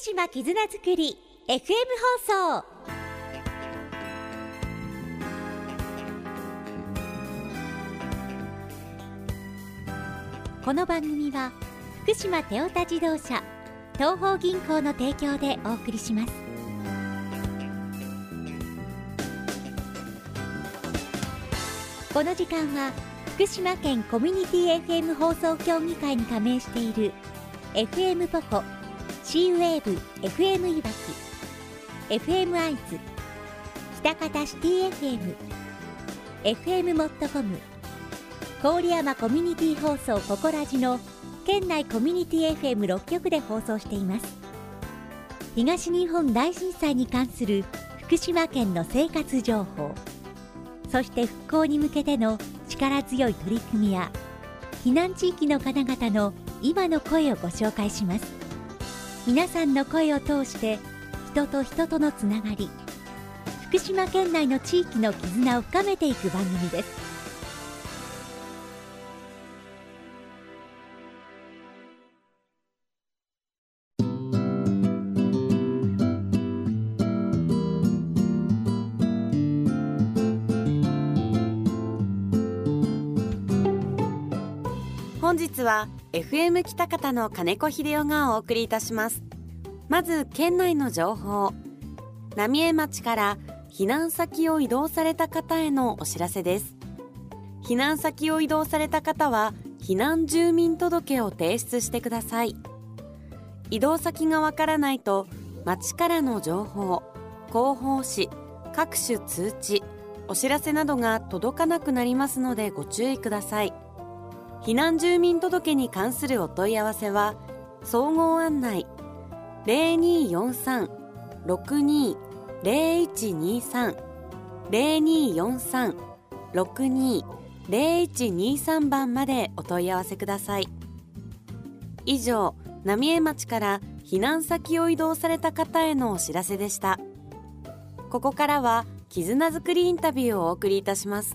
島絆づくり FM 放送。この番組は福島テオタ自動車東邦銀行の提供でお送りします。この時間は福島県コミュニティ FM 放送協議会に加盟している FM ポコ、シーウェーブ FM いわき、 FM アイズ、北方シティ FM、 FM モットコム、郡山コミュニティ放送ココラジの県内コミュニティ FM6 局で放送しています。東日本大震災に関する福島県の生活情報、そして復興に向けての力強い取り組みや避難地域の方々の今の声をご紹介します。皆さんの声を通して人と人とのつながり、福島県内の地域の絆を深めていく番組です。 本日は FM 北方の金子秀夫がお送りいたします。まず県内の情報、浪江町から避難先を移動された方へのお知らせです。避難先を移動された方は避難住民届を提出してください。移動先がわからないと町からの情報、広報誌、各種通知、お知らせなどが届かなくなりますのでご注意ください。避難住民届に関するお問い合わせは総合案内 0243-620123 0243-620123番までお問い合わせください。以上、浪江町から避難先を移動された方へのお知らせでした。ここからは絆づくりインタビューをお送りいたします。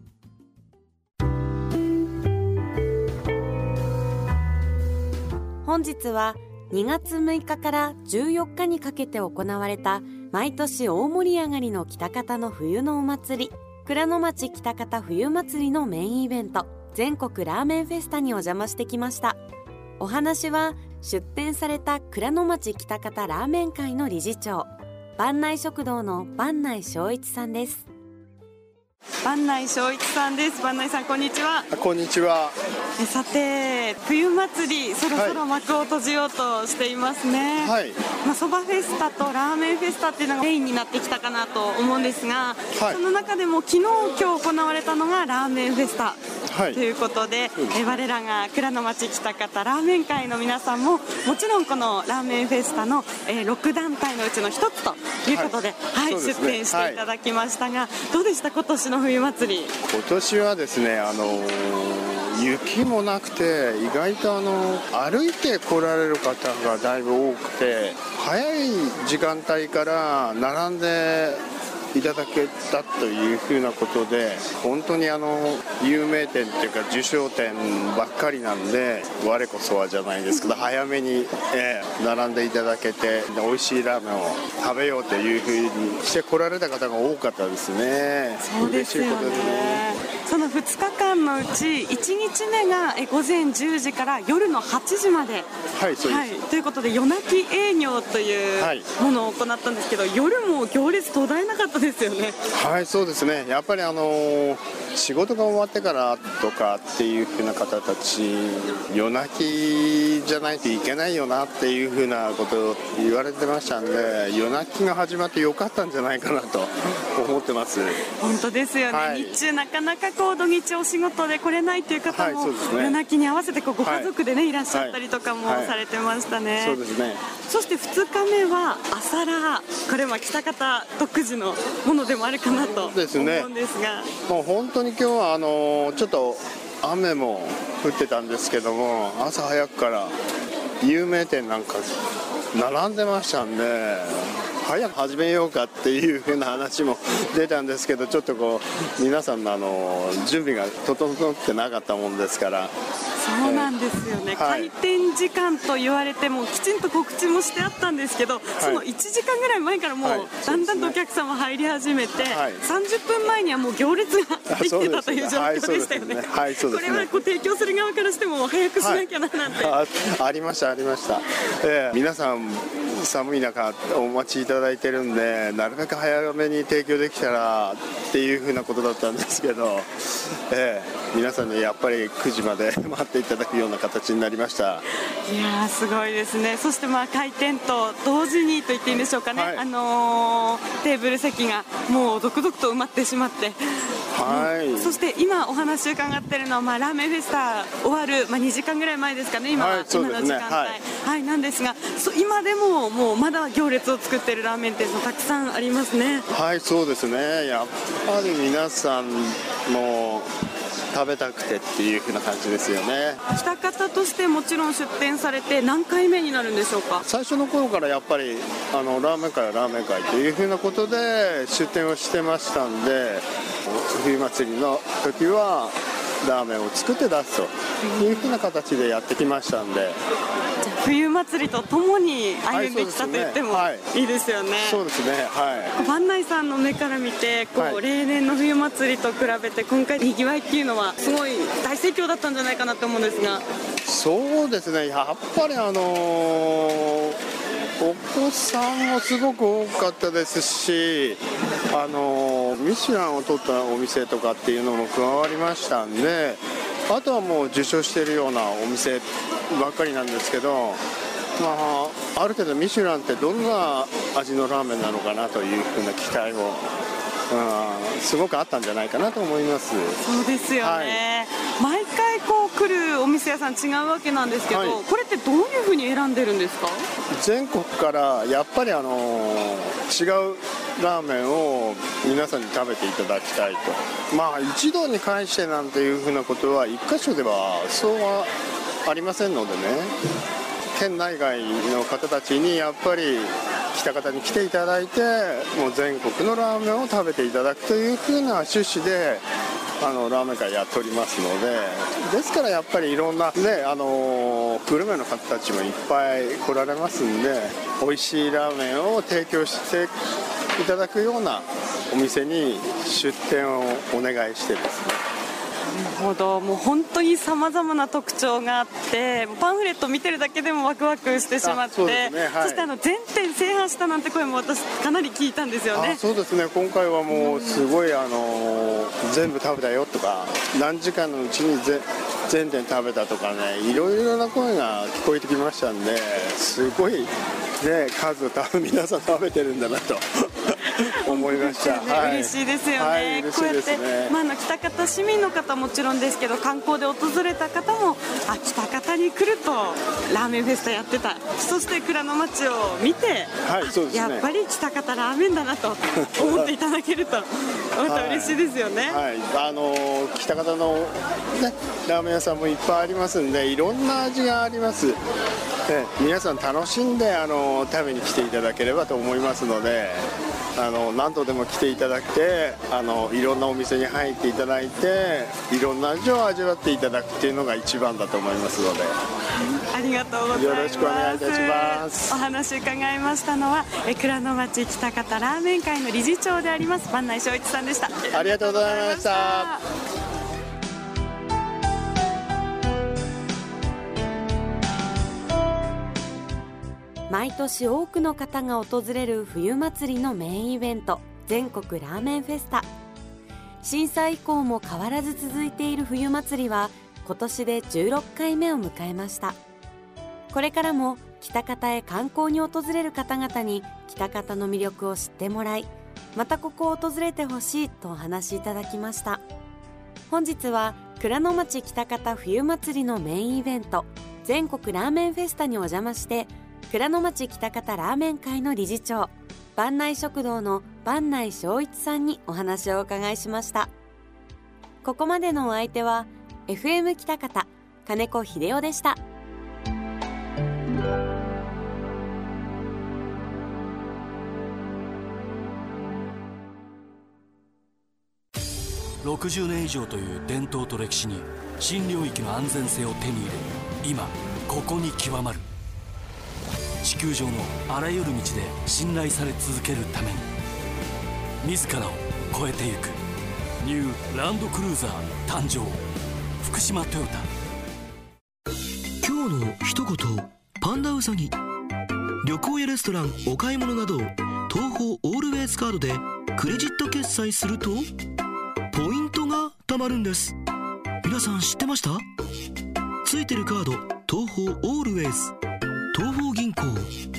本日は2月6日から14日にかけて行われた毎年大盛り上がりの北方の冬のお祭り、倉野町北方冬祭りのメインイベント、全国ラーメンフェスタにお邪魔してきました。お話は出展された倉野町北方ラーメン会の理事長、坂内食堂の坂内正一さんです。坂内正一さんです。坂内さん、こんにちは。 こんにちは。 さて、冬祭りそろそろ幕を閉じようとしていますね。はい。そばフェスタとラーメンフェスタっていうのがメインになってきたかなと思うんですが、はい、その中でも昨日今日行われたのがラーメンフェスタ、はい、ということで、我らが倉野町北方ラーメン会の皆さんももちろんこのラーメンフェスタの、6団体のうちの一つということで、はいはい、出展していただきましたが、はい、どうでした今年の冬祭り？ 今年はですね、雪もなくて意外と歩いて来られる方がだいぶ多くて、早い時間帯から並んでいただけたというふうなことで、本当に有名店っていうか受賞店ばっかりなんで、我こそはじゃないですけど早めに、並んでいただけて美味しいラーメンを食べようというふうにして来られた方が多かったですね。 そうですよね。嬉しいことですね。その2日間のうち1日目が午前10時から夜の8時まで、はい、そうです、はい、ということで夜泣き営業というものを行ったんですけど、夜も行列途絶えなかったですよね。 はい、そうですね。やっぱり仕事が終わってからとかっていう風な方たち、夜泣きじゃないといけないよなっていう風なことを言われてましたんで、夜泣きが始まってよかったんじゃないかなと思ってます。 本当ですよね、はい、日中なかなか土日お仕事で来れないという方も、はい、そうですね、夜泣きに合わせてご家族でね、はい、いらっしゃったりとかもされてましたね。はいはい、そうですね。そして2日目は朝ラー、これは北方独自のものでもあるかなと思うんですが、 もう本当に今日はちょっと雨も降ってたんですけども、朝早くから有名店なんか並んでましたんで、早く始めようかっていう風な話も出たんですけど、ちょっと皆さんの準備が整ってなかったもんですから、 そうなんですよね、開店時間と言われてもきちんと告知もしてあったんですけど、その1時間ぐらい前からもうだんだんとお客様入り始めて、30分前にはもう行列ができてたという状況でしたよね。これは提供する側からしても早くしなきゃななんて、 ありましたありました、皆さん寒い中お待ちいただいてるんで、なるべく早めに提供できたらっていう風なことだったんですけど、皆さんねやっぱり9時まで待っていただくような形になりました。 いやーすごいですね。そして開店と同時にと言っていいんでしょうかね、テーブル席がもう続々と埋まってしまって、そして今お話伺っているのは、ラーメンフェスタ終わる、2時間ぐらい前ですかね、今の時間帯、なんですが、今でももうまだ行列を作っているラーメン店もたくさんありますね。 そうですね、やっぱり皆さんも食べたくてっていう風な感じですよね。 喜多方としてもちろん出店されて何回目になるんでしょうか。 最初の頃からやっぱりラーメン会はラーメン会という風なことで出店をしてましたんで、冬祭りの時はラーメンを作って出すという風な形でやってきましたんで、 じゃあ冬祭りとともに歩んできたと言ってもいいですよね。 そうですね、 番内さんの目から見て例年の冬祭りと比べて今回にぎわいっていうのはすごい大盛況だったんじゃないかなと思うんですが。 そうですね、やっぱりお子さんもすごく多かったですし、ミシュランを取ったお店とかっていうのも加わりましたんで、あとはもう受賞しているようなお店ばっかりなんですけど、ある程度ミシュランってどんな味のラーメンなのかなというふうな期待も、すごくあったんじゃないかなと思います。 そうですよね、毎回来るお店屋さん違うわけなんですけど、これってどういうふうに選んでるんですか。 全国からやっぱり違うラーメンを皆さんに食べていただきたいと、一度に返してなんていうふうなことは一箇所ではそうはありませんのでね、県内外の方たちにやっぱり喜多方に来ていただいて、もう全国のラーメンを食べていただくというふうな趣旨でラーメン会やっておりますので、ですからやっぱりいろんな、グルメの方たちもいっぱい来られますんで、美味しいラーメンを提供していただくようなお店に出店をお願いしてですね。 なるほど、もう本当にさまざまな特徴があって、パンフレット見てるだけでもワクワクしてしまって、そして全店制覇したなんて声も私かなり聞いたんですよね。 そうですね、今回はもうすごい全部食べたよとか、何時間のうちに全店食べたとかね、いろいろな声が聞こえてきましたんで、すごい数皆さん食べてるんだなと思いました。 嬉しいですよね。こうやって喜多方市民の方もちろんですけど、観光で訪れた方も喜多方に来るとラーメンフェスタやってた、そして蔵の町を見て、やっぱり喜多方ラーメンだなと思っていただけるとまた嬉しいですよね。 喜多方の、ラーメン屋さんもいっぱいありますんで、いろんな味があります。皆さん楽しんで食べに来ていただければと思いますので、何度でも来ていただいて、いろんなお店に入っていただいて、いろんな味を味わっていただくっていうのが一番だと思いますので、 ありがとうございます。 よろしくお願いいたします。 お話伺いましたのは蔵の町喜多方ラーメン会の理事長であります番内正一さんでした。 ありがとうございました。 毎年多くの方が訪れる冬祭りのメインイベント、全国ラーメンフェスタ。震災以降も変わらず続いている冬祭りは今年で16回目を迎えました。これからも喜多方へ観光に訪れる方々に喜多方の魅力を知ってもらい、またここを訪れてほしいとお話しいただきました。本日は蔵の町喜多方冬祭りのメインイベント、全国ラーメンフェスタにお邪魔して、蔵の町喜多方ラーメン会の理事長、番内食堂の番内正一さんにお話をお伺いしました。ここまでのお相手は FM 喜多方金子秀夫でした。 60年以上という伝統と歴史に新領域の安全性を手に入れ、今ここに極まる。地球上のあらゆる道で信頼され続けるために、自らを超えてゆくニューランドクルーザー誕生。福島トヨタ。 今日の一言、パンダウサギ。旅行やレストラン、お買い物など東宝オールウェイズカードでクレジット決済するとポイントが貯まるんです。皆さん知ってました？ついてるカード、東宝オールウェイズ、東宝銀行。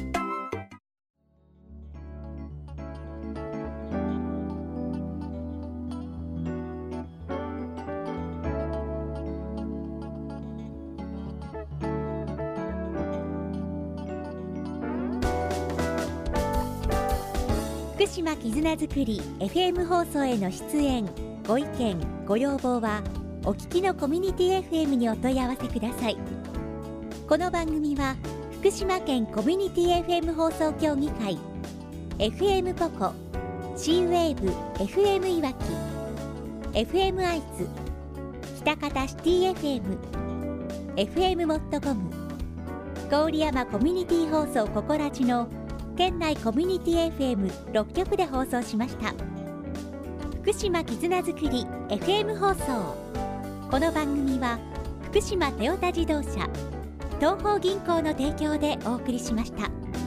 福島絆づくり FM 放送への出演、ご意見ご要望はお聞きのコミュニティ FM にお問い合わせください。この番組は福島県コミュニティ FM 放送協議会、 FM ポコ、 C-WAVE FM いわき、 FM 愛知、喜多方シティ FM、 FM モットコム、郡山コミュニティ放送ココラジの県内コミュニティ FM6 局で放送しました。福島絆づくり FM 放送。この番組は福島トヨタ自動車、東邦銀行の提供でお送りしました。